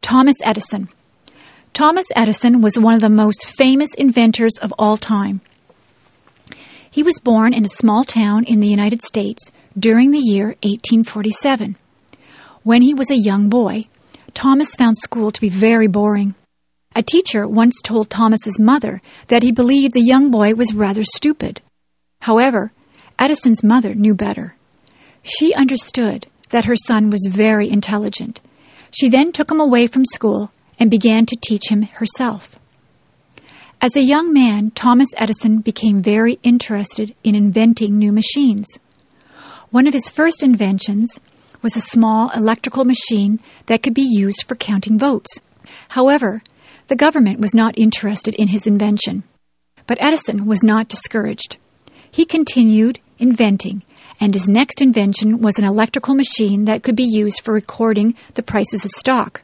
Thomas Edison. Thomas Edison was one of the most famous inventors of all time. He was born in a small town in the United States during the year 1847. When he was a young boy, Thomas found school to be very boring. A teacher once told Thomas's mother that he believed the young boy was rather stupid. However, Edison's mother knew better. She understood that her son was very intelligent. She then took him away from school and began to teach him herself. As a young man, Thomas Edison became very interested in inventing new machines. One of his first inventions was a small electrical machine that could be used for counting votes. However, the government was not interested in his invention. But Edison was not discouraged. He continued inventing, and his next invention was an electrical machine that could be used for recording the prices of stock.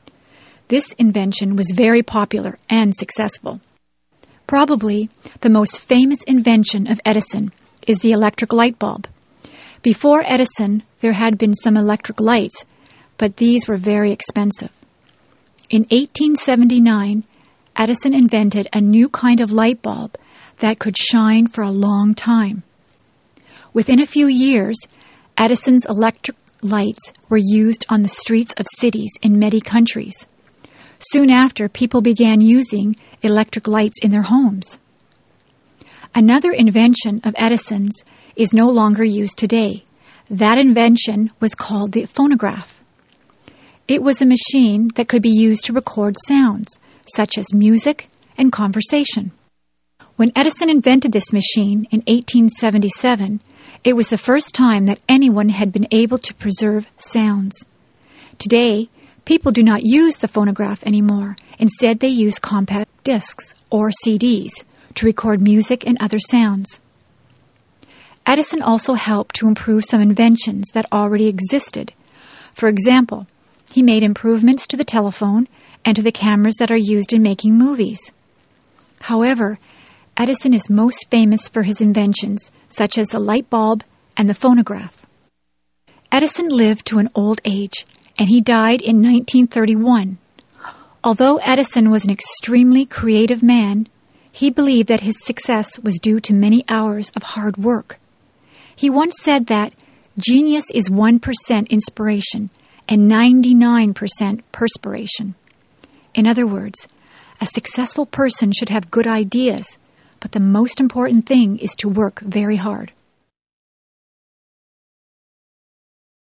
This invention was very popular and successful. Probably the most famous invention of Edison is the electric light bulb. Before Edison, there had been some electric lights, but these were very expensive. In 1879, Edison invented a new kind of light bulb that could shine for a long time. Within a few years, Edison's electric lights were used on the streets of cities in many countries. Soon after, people began using electric lights in their homes. Another invention of Edison's is no longer used today. That invention was called the phonograph. It was a machine that could be used to record sounds, such as music and conversation. When Edison invented this machine in 1877, it was the first time that anyone had been able to preserve sounds. Today, people do not use the phonograph anymore. Instead, they use compact discs or CDs to record music and other sounds. Edison also helped to improve some inventions that already existed. For example, he made improvements to the telephone and to the cameras that are used in making movies. However, Edison is most famous for his inventions, such as the light bulb and the phonograph. Edison lived to an old age, and he died in 1931. Although Edison was an extremely creative man, he believed that his success was due to many hours of hard work. He once said that genius is 1% inspiration and 99% perspiration. In other words, a successful person should have good ideas, but the most important thing is to work very hard.